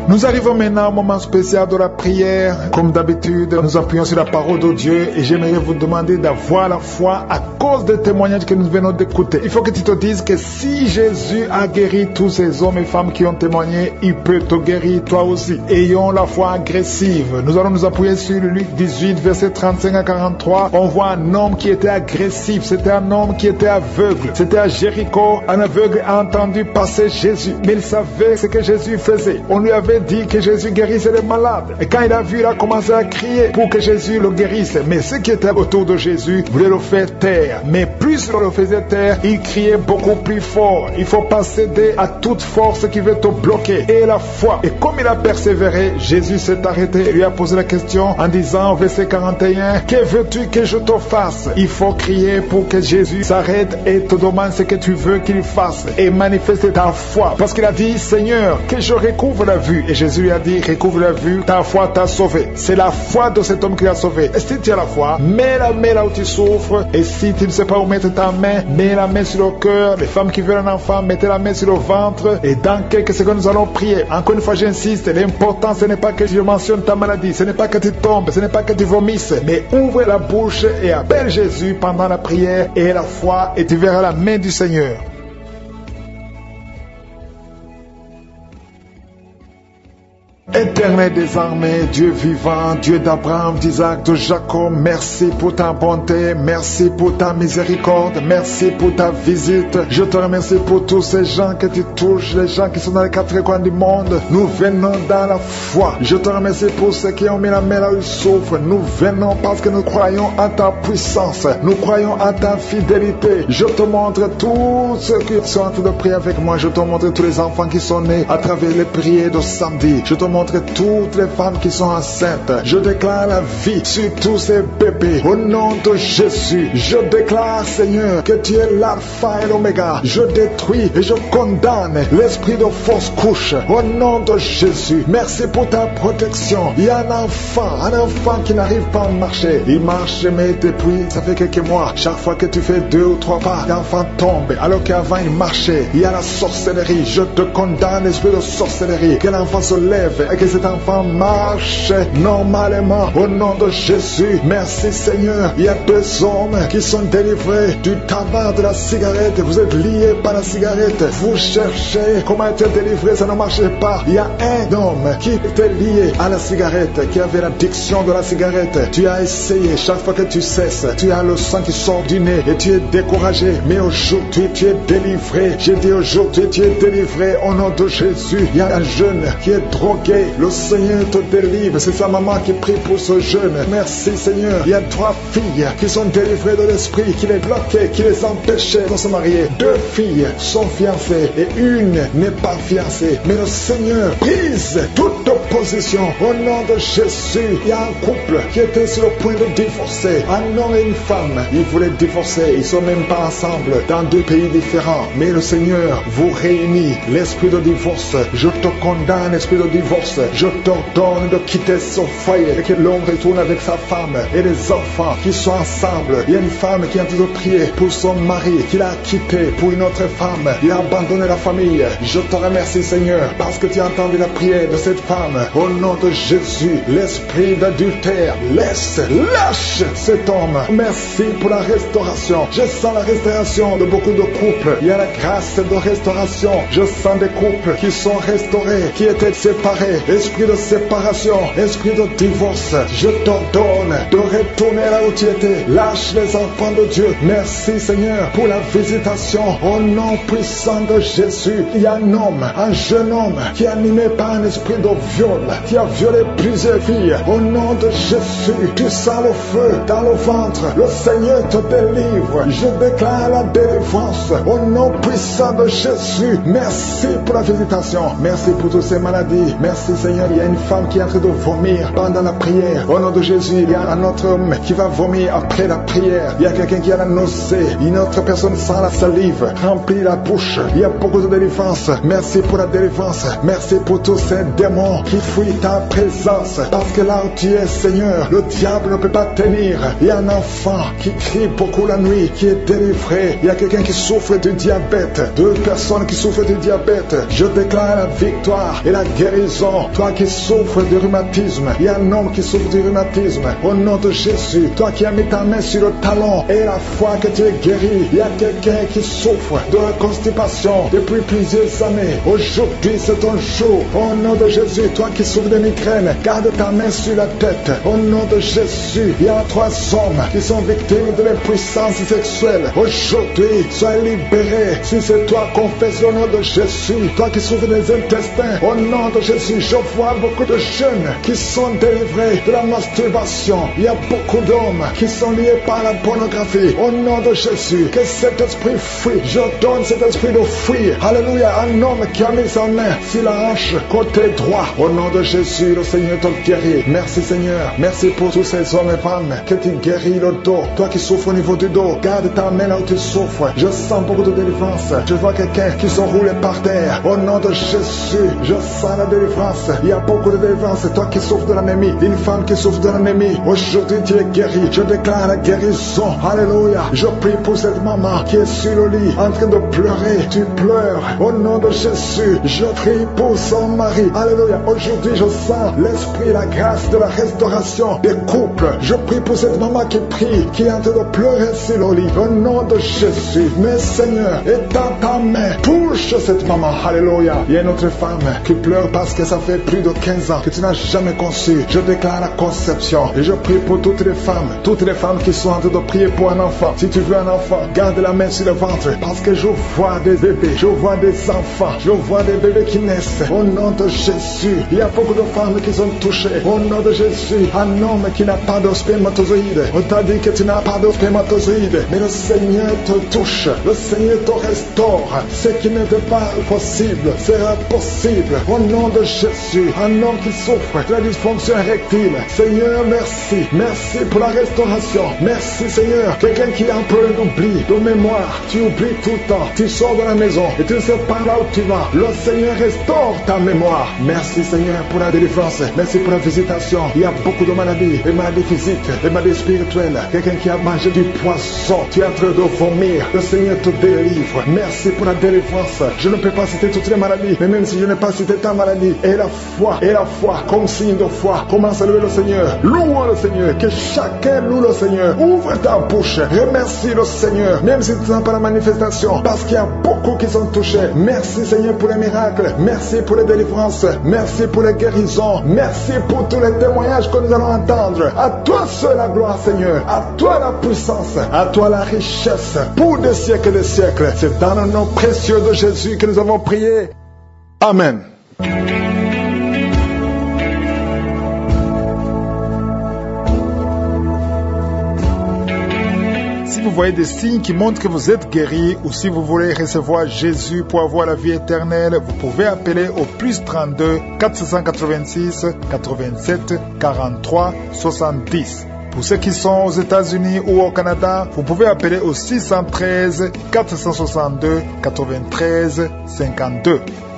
Nous arrivons maintenant au moment spécial de la prière. Comme d'habitude, nous appuyons sur la parole de Dieu et j'aimerais vous demander d'avoir la foi à cause des témoignages que nous venons d'écouter. Il faut que tu te dises que si Jésus a guéri tous ces hommes et femmes qui ont témoigné, il peut te guérir toi aussi. Ayons la foi agressive. Nous allons nous appuyer sur Luc 18, verset 35 à 43. On voit un homme qui était agressif. C'était un homme qui était aveugle. C'était à Jéricho. Un aveugle a entendu passer Jésus. Mais il savait ce que Jésus faisait. On lui avait dit que Jésus guérissait les malades. Et quand il a vu, il a commencé à crier pour que Jésus le guérisse. Mais ceux qui étaient autour de Jésus voulaient le faire taire. Mais plus on le faisait taire, il criait beaucoup plus fort. Il faut pas céder à toute force qui veut te bloquer. Et la foi. Et comme il a persévéré, Jésus s'est arrêté et lui a posé la question en disant, verset 41, que veux-tu que je te fasse? Il faut crier pour que Jésus s'arrête et te demande ce que tu veux qu'il fasse. Et manifeste ta foi. Parce qu'il a dit, Seigneur, que je recouvre la vue. Et Jésus lui a dit, recouvre la vue, ta foi t'a sauvé. C'est la foi de cet homme qui l'a sauvé. Et si tu as la foi, mets la main là où tu souffres. Et si tu ne sais pas où mettre ta main, mets la main sur le cœur. Les femmes qui veulent un enfant, mettez la main sur le ventre. Et dans quelques secondes, nous allons prier. Encore une fois, j'insiste, l'important, ce n'est pas que je mentionne ta maladie, ce n'est pas que tu tombes, ce n'est pas que tu vomisses, mais ouvre la bouche et appelle Jésus pendant la prière et la foi, et tu verras la main du Seigneur. Éternel des armées, Dieu vivant, Dieu d'Abraham, d'Isaac, de Jacob, merci pour ta bonté, merci pour ta miséricorde, merci pour ta visite. Je te remercie pour tous ces gens que tu touches, les gens qui sont dans les quatre coins du monde. Nous venons dans la foi. Je te remercie pour ceux qui ont mis la main là où ils souffrent. Nous venons parce que nous croyons en ta puissance. Nous croyons en ta fidélité. Je te montre tous ceux qui sont en train de prier avec moi. Je te montre tous les enfants qui sont nés à travers les prières de samedi. Je te montre toutes les femmes qui sont enceintes. Je déclare la vie sur tous ces bébés. Au nom de Jésus, je déclare, Seigneur, que tu es l'alpha et l'oméga. Je détruis et je condamne l'esprit de fausse couche. Au nom de Jésus, merci pour ta protection. Il y a un enfant qui n'arrive pas à marcher. Il marche, mais depuis, ça fait quelques mois, chaque fois que tu fais 2 ou 3 pas, l'enfant tombe. Alors qu'avant il marchait, il y a la sorcellerie. Je te condamne l'esprit de sorcellerie. Que l'enfant se lève et que cet enfant marche normalement au nom de Jésus. Merci Seigneur. Il y a 2 hommes qui sont délivrés du tabac, de la cigarette. Vous êtes liés par la cigarette. Vous cherchez comment être délivré, ça ne marchait pas. Il y a un homme qui était lié à la cigarette, qui avait l'addiction de la cigarette. Tu as essayé, chaque fois que tu cesses, tu as le sang qui sort du nez et tu es découragé. Mais aujourd'hui tu es délivré. J'ai dit aujourd'hui tu es délivré au nom de Jésus. Il y a un jeune qui est drogué. Le Seigneur te délivre. C'est sa maman qui prie pour ce jeune. Merci Seigneur. Il y a 3 filles qui sont délivrées de l'esprit qui les bloquait, qui les empêchait de se marier. 2 filles sont fiancées et une n'est pas fiancée. Mais le Seigneur brise toute opposition au nom de Jésus. Il y a un couple qui était sur le point de divorcer. Un homme et une femme. Ils voulaient divorcer. Ils sont même pas ensemble dans 2 pays différents. Mais le Seigneur vous réunit. L'esprit de divorce. Je te condamne, l'esprit de divorce. Je t'ordonne de quitter son foyer et que l'homme retourne avec sa femme et les enfants qui sont ensemble. Il y a une femme qui est en train de prier pour son mari qu'il a quitté pour une autre femme. Il a abandonné la famille. Je te remercie Seigneur parce que tu as entendu la prière de cette femme. Au nom de Jésus, l'esprit d'adultère, lâche cet homme. Merci pour la restauration. Je sens la restauration de beaucoup de couples. Il y a la grâce de restauration. Je sens des couples qui sont restaurés, qui étaient séparés. Esprit de séparation, esprit de divorce, je t'ordonne de retourner là où tu étais. Lâche les enfants de Dieu. Merci Seigneur pour la visitation. Au nom puissant de Jésus, il y a un homme, un jeune homme qui est animé par un esprit de viol, qui a violé plusieurs filles. Au nom de Jésus, tu sens le feu dans le ventre. Le Seigneur te délivre. Je déclare la délivrance. Au nom puissant de Jésus, merci pour la visitation. Merci pour toutes ces maladies. Merci Seigneur, il y a une femme qui est en train de vomir pendant la prière. Au nom de Jésus, il y a un autre homme qui va vomir après la prière. Il y a quelqu'un qui a la nausée. Une autre personne sent la salive. Remplit la bouche. Il y a beaucoup de délivrance. Merci pour la délivrance. Merci pour tous ces démons qui fuient ta présence. Parce que là où tu es Seigneur, le diable ne peut pas tenir. Il y a un enfant qui crie beaucoup la nuit, qui est délivré. Il y a quelqu'un qui souffre du diabète. 2 personnes qui souffrent du diabète. Je déclare la victoire et la guérison nom, toi qui souffres de rhumatisme, il y a un homme qui souffre de rhumatisme, au nom de Jésus, toi qui as mis ta main sur le talon et la foi que tu es guéri, il y a quelqu'un qui souffre de la constipation depuis plusieurs années. Aujourd'hui, c'est ton jour. Au nom de Jésus, toi qui souffres de migraine, garde ta main sur la tête. Au nom de Jésus, il y a 3 hommes qui sont victimes de l'impuissance sexuelle. Aujourd'hui, sois libéré. Si c'est toi, confesse au nom de Jésus. Toi qui souffres des intestins, au nom de Jésus, je vois beaucoup de jeunes qui sont délivrés de la masturbation. Il y a beaucoup d'hommes qui sont liés par la pornographie. Au nom de Jésus, que cet esprit fuit. Je donne cet esprit de fuir. Alléluia. Un homme qui a mis sa main sur la hanche côté droit. Au nom de Jésus, le Seigneur te guérit. Merci Seigneur. Merci pour tous ces hommes et femmes que tu guéris le dos. Toi qui souffres au niveau du dos, garde ta main là où tu souffres. Je sens beaucoup de délivrance. Je vois quelqu'un qui se roule par terre. Au nom de Jésus, je sens la délivrance. Il y a beaucoup de délivrance. Toi qui souffres de l'anémie, une femme qui souffre de l'anémie, aujourd'hui tu es guéri. Je déclare la guérison. Alléluia. Je prie pour cette maman qui est sur le lit en train de pleurer. Tu pleures. Au nom de Jésus, je prie pour son mari. Alléluia. Aujourd'hui, je sens l'esprit, la grâce de la restauration des couples. Je prie pour cette maman qui prie, qui est en train de pleurer sur le lit. Au nom de Jésus, mais Seigneur, étends ta main, touche cette maman. Alléluia. Il y a une autre femme qui pleure parce que ça fait plus de 15 ans que tu n'as jamais conçu. Je déclare la conception et je prie pour toutes les femmes qui sont en train de prier pour un enfant. Si tu veux un enfant, garde la main sur le ventre, parce que je vois des bébés, je vois des enfants, je vois des bébés qui naissent. Au nom de Jésus, il y a beaucoup de femmes qui sont touchées. Au nom de Jésus, un homme qui n'a pas de spermatozoïde. On t'a dit que tu n'as pas de spermatozoïde, mais le Seigneur te touche, le Seigneur te restaure. Ce qui n'était pas possible sera possible. Au nom de Jésus, un homme qui souffre de la dysfonction érectile. Seigneur, merci. Merci pour la restauration. Merci Seigneur. Quelqu'un qui a un problème d'oubli, de mémoire, tu oublies tout le temps. Tu sors de la maison et tu ne sais pas là où tu vas. Le Seigneur restaure ta mémoire. Merci Seigneur pour la délivrance. Merci pour la visitation. Il y a beaucoup de maladies, des maladies physiques, des maladies spirituelles. Quelqu'un qui a mangé du poisson, tu es en train de vomir. Le Seigneur te délivre. Merci pour la délivrance. Je ne peux pas citer toutes les maladies, mais même si je n'ai pas cité ta maladie, et la foi, comme signe de foi, commence à louer le Seigneur. Louons le Seigneur, que chacun loue le Seigneur. Ouvre ta bouche, remercie le Seigneur, même si tu n'as pas la manifestation, parce qu'il y a beaucoup qui sont touchés. Merci Seigneur pour les miracles, merci pour les délivrances, merci pour les guérisons, merci pour tous les témoignages que nous allons entendre. À toi seul la gloire Seigneur, à toi la puissance, à toi la richesse, pour des siècles et des siècles. C'est dans le nom précieux de Jésus que nous avons prié. Amen. Si vous voyez des signes qui montrent que vous êtes guéri, ou si vous voulez recevoir Jésus pour avoir la vie éternelle, vous pouvez appeler au plus 32 486 87 43 70. Pour ceux qui sont aux États-Unis ou au Canada, vous pouvez appeler au 613 462 93 52.